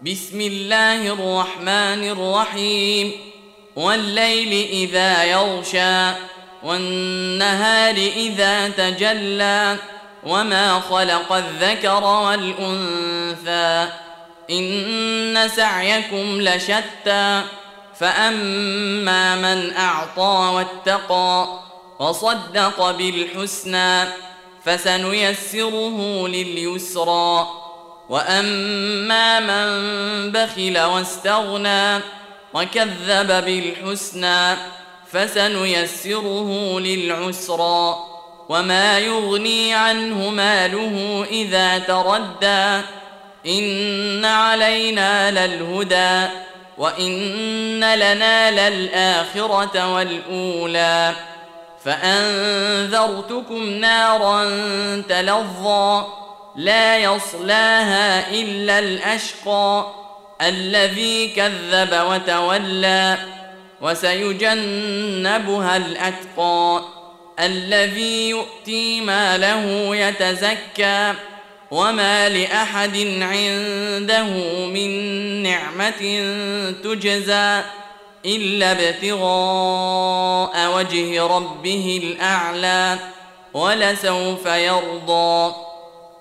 بسم الله الرحمن الرحيم والليل إذا يغشى والنهار إذا تجلى وما خلق الذكر والأنثى إن سعيكم لشتى فأما من أعطى واتقى وصدق بالحسنى فسنيسره لليسرى وأما من بخل واستغنى وكذب بالحسنى فسنيسره للعسرى وما يغني عنه ماله إذا تردى إن علينا للهدى وإن لنا للآخرة والأولى فأنذرتكم نارا تلظى لا يصلاها إلا الأشقى الذي كذب وتولى وسيجنبها الأتقى الذي يؤتي ماله يتزكى وما لأحد عنده من نعمة تجزى إلا ابتغاء وجه ربه الأعلى ولسوف يرضى.